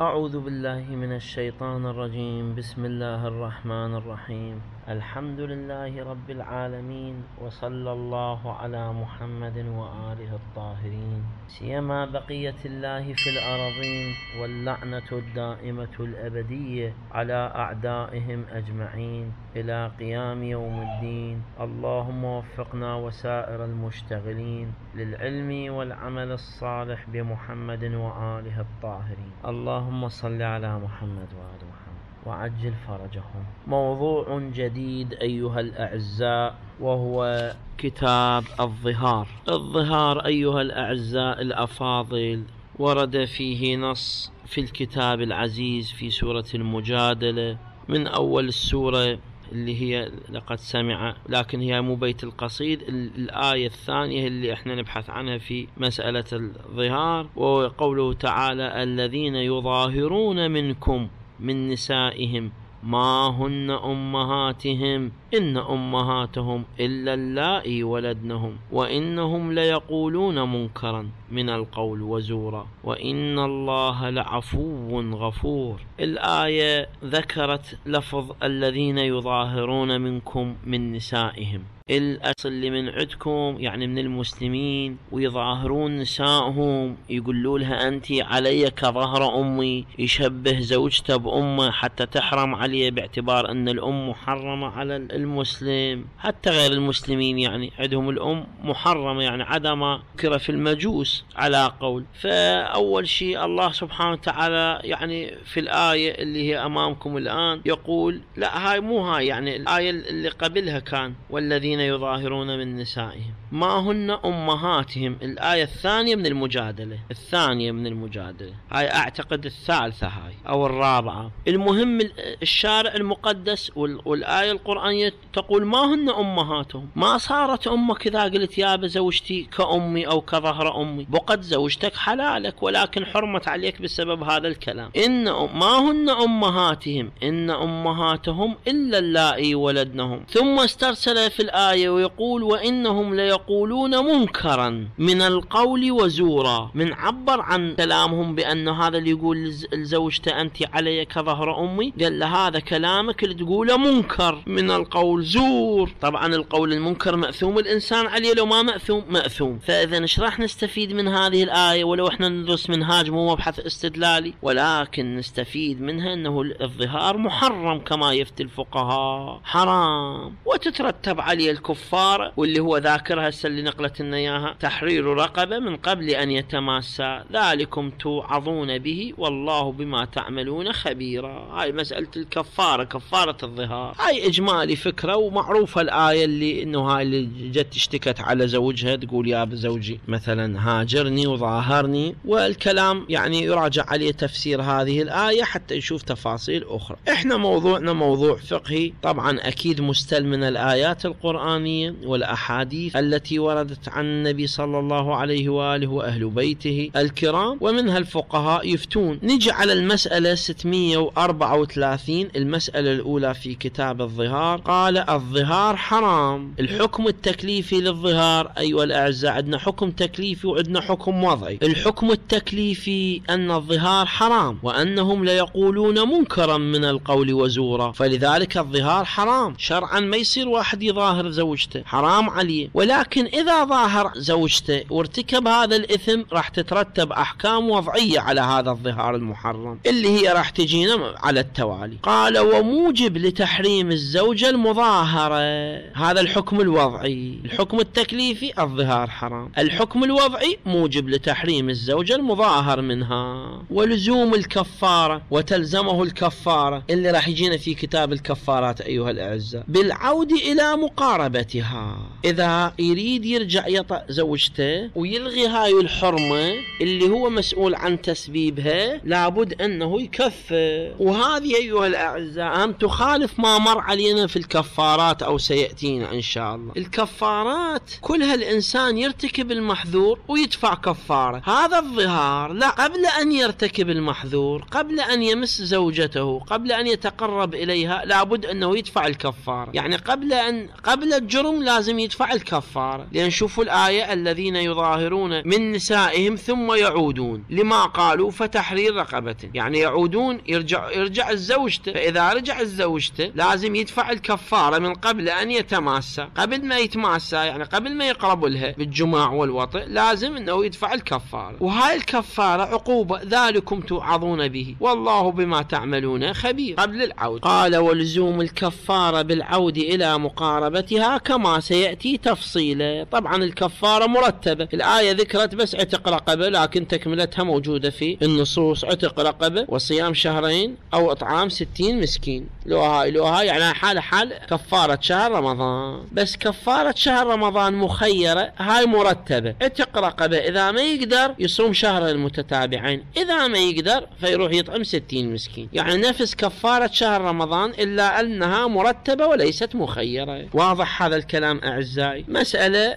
أعوذ بالله من الشيطان الرجيم. بسم الله الرحمن الرحيم. الحمد لله رب العالمين، وصلى الله على محمد وآله الطاهرين، سيما بقية الله في الأراضين، واللعنة الدائمة الأبدية على أعدائهم أجمعين إلى قيام يوم الدين. اللهم وفقنا وسائر المشتغلين للعلم والعمل الصالح بمحمد وآله الطاهرين. اللهم صل على محمد وآل محمد وعجل فرجهم. موضوع جديد أيها الأعزاء، وهو كتاب الظهار. الظهار أيها الأعزاء الأفاضل ورد فيه نص في الكتاب العزيز في سورة المجادلة، من أول السورة اللي هي لقد سمع، لكن هي مو بيت القصيد، الآية الثانية اللي احنا نبحث عنها في مسألة الظهار، وقوله تعالى: الذين يظاهرون منكم من نسائهم ما هن أمهاتهم إن أمهاتهم إلا اللائي ولدنهم وإنهم ليقولون منكرا من القول وزورا وإن الله لعفو غفور. الآية ذكرت لفظ الذين يظاهرون منكم من نسائهم، الأصل اللي من عندكم يعني من المسلمين، ويظاهرون نسائهم، يقولوا لها أنت علي كظهر أمي، يشبه زوجته بأمه حتى تحرم عليه، باعتبار أن الأم محرمة على المسلم. حتى غير المسلمين يعني عندهم الأم محرمة، يعني عدم ذكر في المجوس على قول. فأول شيء الله سبحانه وتعالى يعني في الآية اللي هي أمامكم الآن يقول لا، هاي مو هاي، يعني الآية اللي قبلها كان والذين يظاهرون من نسائهم ما هن أمهاتهم، الآية الثانية من المجادلة، هاي أعتقد الثالثة هاي أو الرابعة. المهم الشارع المقدس والآية القرآنية تقول ما هن أمهاتهم، ما صارت أمك إذا قلت يا بزوجتي كأمي أو كظهر أمي، بقت زوجتك حلالك، ولكن حرمت عليك بسبب هذا الكلام. إن ما هن أمهاتهم إن أمهاتهم إلا اللائي ولدنهم. ثم استرسل في الآية ويقول وإنهم ليقولون منكرا من القول وزورا، من عبر عن كلامهم بأن هذا اللي يقول لزوجته أنت علي كظهر أمي، قال له هذا كلامك اللي تقوله منكر من القول زور. طبعا القول المنكر مأثوم الإنسان عليه، لو ما مأثوم. فإذا ايش راح نستفيد من هذه الآية؟ ولو احنا ندرس منهاج مو مبحث استدلالي، ولكن نستفيد منها أنه الظهار محرم كما يفتي الفقهاء، حرام، وتترتب عليه الكفار، واللي هو ذاكرها هسه اللي نقلت لنا اياها: تحرير رقبة من قبل أن يتماسى، ذلكم توعظون به والله بما تعملون خبيرا. هاي مسألة الكفارة، كفارة الظهار، هاي إجمالي فكرة ومعروفة. الآية اللي إنه هاي اللي جت اشتكت على زوجها تقول يا بزوجي مثلا هاجرني وظاهرني، والكلام يعني يراجع عليه تفسير هذه الآية حتى يشوف تفاصيل أخرى. احنا موضوعنا موضوع فقهي، طبعا أكيد مستل من الآيات القرآنية والأحاديث التي وردت عن النبي صلى الله عليه وآله وأهل بيته الكرام، ومنها الفقهاء يفتون. نجي على المسألة 634، المسألة الأولى في كتاب الظهار. قال الظهار حرام. الحكم التكليفي للظهار أيها الأعزاء، عندنا حكم تكليفي وعندنا حكم وضعي. الحكم التكليفي أن الظهار حرام، وأنهم ليقولون منكرا من القول وزورا، فلذلك الظهار حرام شرعا. ما يصير واحد يظاهر زوجته، حرام عليه. ولكن إذا ظاهر زوجته وارتكب هذا الإثم راح تترتب أحكام وضعية على هذا الظهار المحرم، اللي هي راح تجينا على التوالي. قال وموجب لتحريم الزوجة المظاهرة، هذا الحكم الوضعي. الحكم التكليفي الظهار حرام، الحكم الوضعي موجب لتحريم الزوجة المظاهر منها، ولزوم الكفارة، وتلزمه الكفارة اللي راح يجينا في كتاب الكفارات أيها الأعزاء، بالعودة إلى مقاربتها. إذا يريد يرجع يطأ زوجته ويلغي هاي الحرمة اللي هو مسؤول عن تسبيبها، لابد أنه يكفر. وهذه أيها الأعزاء هم تخالف ما مر علينا في الكفارات أو سيأتينا إن شاء الله. الكفارات كلها الإنسان يرتكب المحذور ويدفع كفارة. هذا الظهار لا، قبل أن يرتكب المحذور، قبل أن يمس زوجته، قبل أن يتقرب إليها، لابد أنه يدفع الكفارة. يعني قبل الجرم لازم يدفع الكفارة. الكفارة، لأن شوفوا الآية الذين يظاهرون من نسائهم ثم يعودون، لما قالوا فتحرير رقبة، يعني يعودون يرجع الزوجته، فإذا رجع الزوجته لازم يدفع الكفارة من قبل أن يتماسى، قبل ما يتماسى يعني قبل ما يقرب لها بالجماع والوطئ لازم أنه يدفع الكفارة، وهاي الكفارة عقوبة ذلكم توعظون به والله بما تعملون خبير قبل العود. قال ولزوم الكفارة بالعود إلى مقاربتها كما سيأتي تفصيله. طبعا الكفارة مرتبة، الآية ذكرت بس عتق رقبة لكن تكملتها موجودة في النصوص، عتق رقبة وصيام شهرين أو إطعام 60 مسكين، لو هاي يعني حال كفارة شهر رمضان. بس كفارة شهر رمضان مخيرة، هاي مرتبة، عتق رقبة إذا ما يقدر يصوم شهرين متتابعين، إذا ما يقدر فيروح يطعم 60 مسكين، يعني نفس كفارة شهر رمضان إلا أنها مرتبة وليست مخيرة. واضح هذا الكلام أعزائي؟ مسألة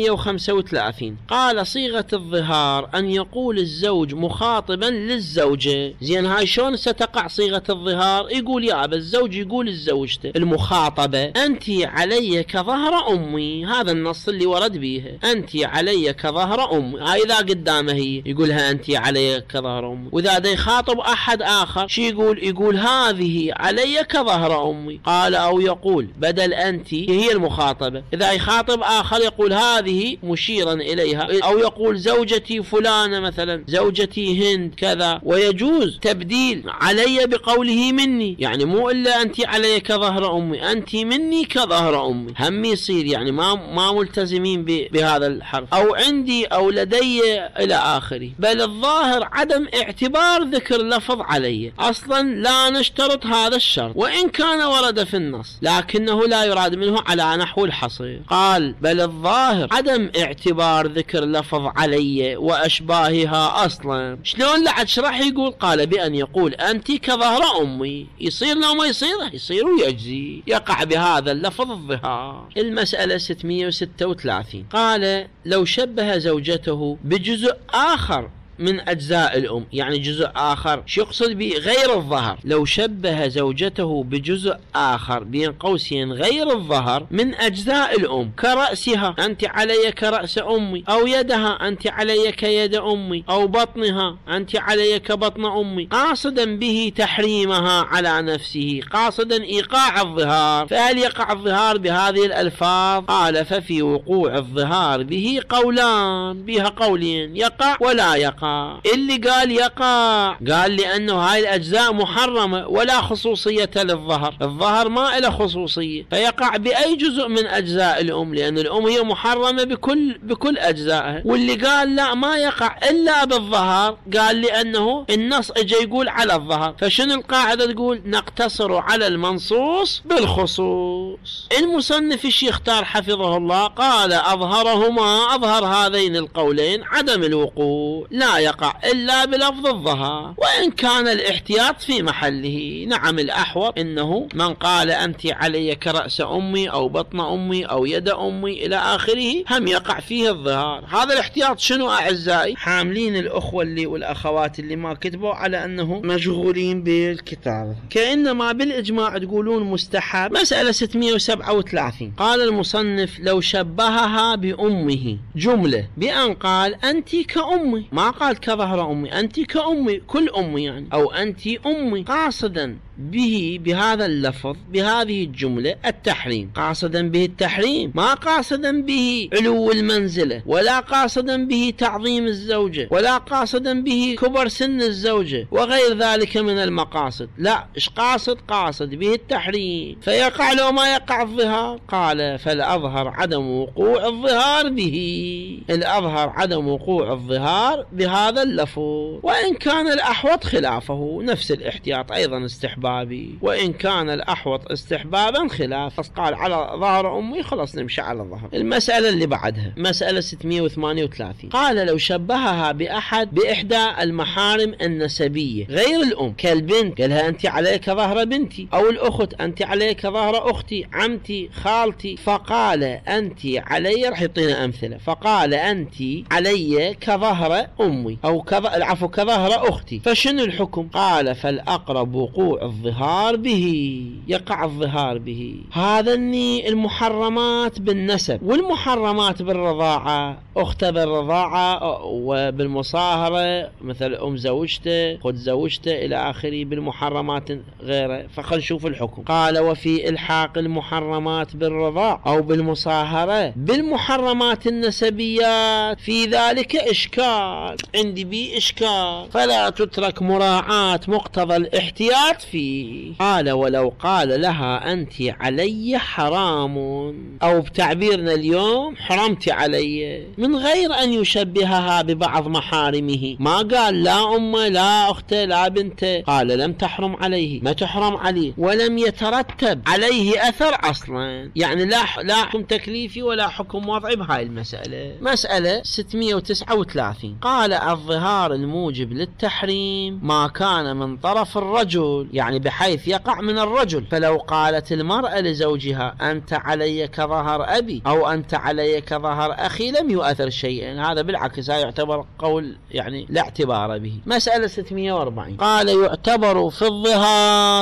635. قال صيغة الظهار أن يقول الزوج مخاطبا للزوجة. زين هاي شلون ستقع صيغة الظهار؟ يقول يا أبا الزوج يقول للزوجته المخاطبة أنت علي كظهر أمي، هذا النص اللي ورد بيها، أنت علي كظهر أمي، هاي إذا قدامه هي يقولها أنت علي كظهر أمي. وإذا دا يخاطب أحد آخر شي يقول هذه علي كظهر أمي. قال أو يقول بدل أنت هي المخاطبة، إذا يخاطب آخر يقول هذه مشيرا إليها، أو يقول زوجتي فلانة مثلا، زوجتي هند كذا، ويجوز تبديل علي بقوله مني، يعني مو إلا أنت علي كظهر أمي، أنت مني كظهر أمي، هم يصير يعني ما ملتزمين بهذا الحرف، أو عندي أو لدي إلى آخره. بل الظاهر عدم اعتبار ذكر لفظ علي، أصلا لا نشترط هذا الشرط وإن كان ورد في النص، لكنه لا يراد منه على نحو الحصير. قال بل الظاهر عدم اعتبار ذكر لفظ علي وأشباهها أصلا. شلون لعد شرح يقول قال بأن يقول أنت كظهر أمي، يصير لو ما يصير ويجزي، يقع بهذا اللفظ الظهار. المسألة 636. قال لو شبه زوجته بجزء آخر من أجزاء الأم، يعني جزء آخر، شو يقصد به؟ غير الظهر. لو شبه زوجته بجزء آخر بين قوسين غير الظهر من أجزاء الأم، كرأسها أنت علي كرأس أمي، أو يدها أنت علي كيد أمي، أو بطنها أنت علي كبطن أمي، قاصدا به تحريمها على نفسه، قاصدا إيقاع الظهار، فهل يقع الظهار بهذه الألفاظ؟ قال ففي وقوع الظهار به قولان، بها قولين، يقع ولا يقع. اللي قال يقع قال لأنه هاي الأجزاء محرمة ولا خصوصية للظهر، الظهر ما له خصوصية، فيقع بأي جزء من أجزاء الأم، لأن الأم هي محرمة بكل أجزائها. واللي قال لا ما يقع إلا بالظهر قال لأنه النص اجى يقول على الظهر، فشنو القاعدة تقول؟ نقتصر على المنصوص بالخصوص. المصنف الشيخ اختار حفظه الله قال أظهرهما، أظهر هذين القولين عدم الوقوع، لا يقع إلا بلفظ الظهر، وإن كان الاحتياط في محله. نعم الأحوط إنه من قال أنت علي كرأس أمي أو بطن أمي أو يد أمي إلى آخره هم يقع فيه الظهار. هذا الاحتياط شنو أعزائي؟ حاملين الأخوة اللي والأخوات اللي ما كتبوا على أنه مشغولين بالكتابة، كأنما بالإجماع تقولون مستحب. مسألة 637. قال المصنف لو شبهها بأمه جملة بأن قال أنت كأمي، ما قال كظهر أمي، أنت كأمي، كل أمي يعني، أو أنت أمي، قاصدا به بهذا اللفظ بهذه الجملة التحريم، قاصدا به التحريم، ما قاصدا به علو المنزلة، ولا قاصدا به تعظيم الزوجة، ولا قاصدا به كبر سن الزوجة وغير ذلك من المقاصد، لا إيش قاصد به التحريم، فيقع لو ما يقع الظهار. قال فالأظهر عدم وقوع الظهار به، الأظهر عدم وقوع الظهار بهذا اللفظ، وإن كان الأحوط خلافه، نفس الاحتياط أيضا استحبابي، وإن كان الأحوط استحبابا خلاف، قال على ظهر أمي خلاص نمشي على الظهر. المسألة اللي بعدها مسألة 638. قال لو شبهها بإحدى المحارم النسبية غير الأم كالبنت، قالها أنت عليك ظهر بنتي، أو الأخت أنت عليك ظهر أختي، عمتي، خالتي، فقال أنت علي، رح يعطينا أمثلة، فقال أنت علي كظهر أمي، أمي، أو العفو كظهر أختي، فشنو الحكم؟ قال فالأقرب وقوع الظهار به، يقع الظهار به. هذا المحرمات بالنسب، والمحرمات بالرضاعة، أخته بالرضاعة وبالمصاهرة مثل أم زوجته، خد زوجته إلى آخره، بالمحرمات غيره. فخل نشوف الحكم. قال وفي إلحاق المحرمات بالرضاع أو بالمصاهرة بالمحرمات النسبيات في ذلك إشكال، عندي بي إشكال، فلا تترك مراعاة مقتضى الاحتياط فيه. قال ولو قال لها أنت علي حرام، أو بتعبيرنا اليوم حرمت علي، من غير أن يشبهها ببعض محارمه، ما قال لا أمه لا أخته لا بنته، قال لم تحرم عليه، ما تحرم عليه، ولم يترتب عليه أثر أصلا، يعني لا حكم تكليفي ولا حكم وضعي بهاي المسألة. مسألة 639. قال الظهار الموجب للتحريم ما كان من طرف الرجل، يعني بحيث يقع من الرجل، فلو قالت المرأة لزوجها أنت علي كظهر أبي أو أنت علي كظهر أخي لم يؤثر شيئا، هذا بالعكس هذا يعتبر قول يعني لا اعتبار به. مسألة 640. قال يعتبر في الظهار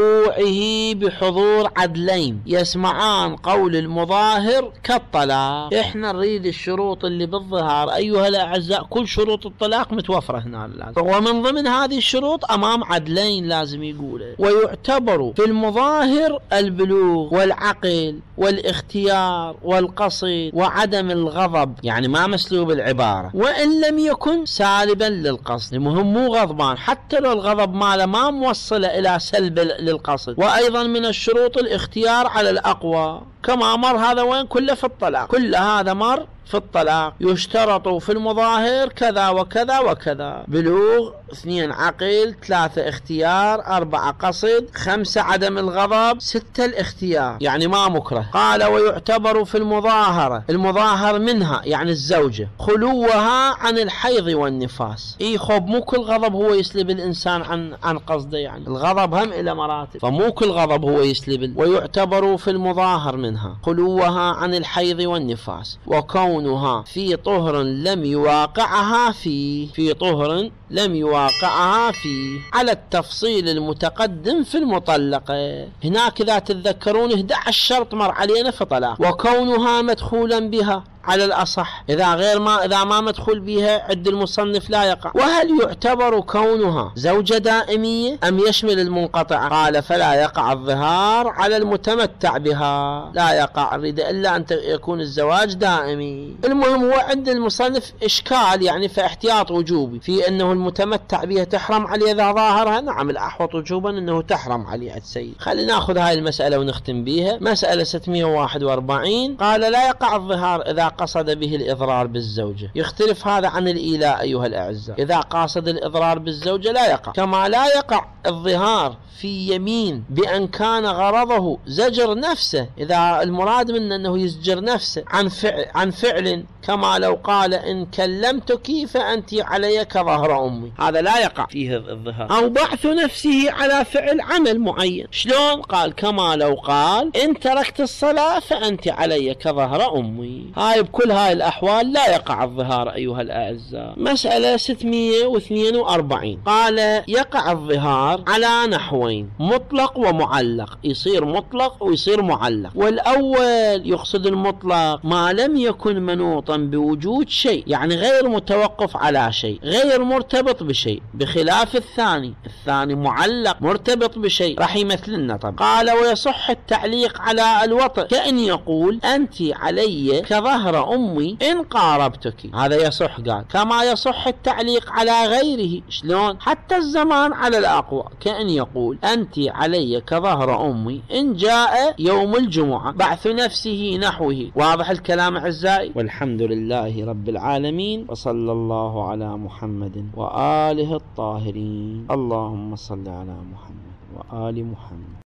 وقوعه بحضور عدلين يسمعان قول المظاهر كالطلاق. احنا نريد الشروط اللي بالظهار أيها الأعزاء، كل شروط الطلاق متوفرة هنا لازم، ومن ضمن هذه الشروط أمام عدلين لازم يقوله. ويعتبر في المظاهر البلوغ والعقل والاختيار والقصد وعدم الغضب، يعني ما مسلوب العبارة، وإن لم يكن سالبا للقصد، المهم مو غضبان، حتى لو الغضب ماله ما موصله إلى سلب للقصد. وأيضا من الشروط الاختيار على الأقوى، كما مر هذا وين كله في الطلاق، كل هذا مر في الطلاق. يشترط في المظاهر كذا وكذا وكذا: بلوغ، 2 عقل، 3 اختيار، 4 قصد، 5 عدم الغضب، 6 الاختيار، يعني ما مكره. قال ويعتبر في المظاهرة، المظاهر منها يعني الزوجة، خلوها عن الحيض والنفاس. خب مو كل غضب هو يسلب الإنسان عن قصده، يعني الغضب هم إلى مراتب، فمو كل غضب هو يسلب. ويعتبر في المظاهر منها خلوها عن الحيض والنفاس، وكونها في طهر لم يواقعها فيه، في طهر لم يواقعها فيه، على التفصيل المتقدم في المطلقة. هناك إذا تتذكرون 11 شرط مر علينا في طلاق. وكونها مدخولا بها على الأصح، إذا ما مدخول بها عند المصنف لا يقع. وهل يعتبر كونها زوجة دائمية أم يشمل المنقطع؟ قال فلا يقع الظهار على المتمتع بها، لا يقع إلا أن يكون الزواج دائمي. المهم هو عند المصنف إشكال، يعني في احتياط وجوبي في أنه المتمتع بها تحرم عليه إذا ظاهرها. نعم الأحوط وجوبا أنه تحرم عليه السيد. خلينا نأخذ هاي المسألة ونختم بها. مسألة 641. قال لا يقع الظهار إذا قصد به الإضرار بالزوجة. يختلف هذا عن الإيلاء أيها الأعزاء. إذا قاصد الإضرار بالزوجة لا يقع، كما لا يقع الظهار في يمين بأن كان غرضه زجر نفسه، إذا المراد منه أنه يزجر نفسه عن فعل، كما لو قال إن كلمتك فأنت علي كظهر أمي، هذا لا يقع فيه الظهار. أو بعث نفسه على فعل عمل معين. شلون؟ قال كما لو قال إن تركت الصلاة فأنت علي كظهر أمي. هاي بكل هاي الأحوال لا يقع الظهار أيها الأعزاء. مسألة 642. قال يقع الظهار على نحوين: مطلق ومعلق. يصير مطلق ويصير معلق. والأول يقصد المطلق ما لم يكن منوطا بوجود شيء، يعني غير متوقف على شيء، غير مرتبط بشيء، بخلاف الثاني معلق مرتبط بشيء، راح يمثلنا طبعا. قال ويصح التعليق على الوطء، كأن يقول أنت علي كظهر أمي إن قاربتك، هذا يصح. قال كما يصح التعليق على غيره. شلون؟ حتى الزمان على الأقوى، كأن يقول أنت علي كظهر أمي إن جاء يوم الجمعة، بعث نفسه نحوه. واضح الكلام أعزائي؟ والحمد لله رب العالمين، وصلى الله على محمد وآله الطاهرين. اللهم صل على محمد وآل محمد.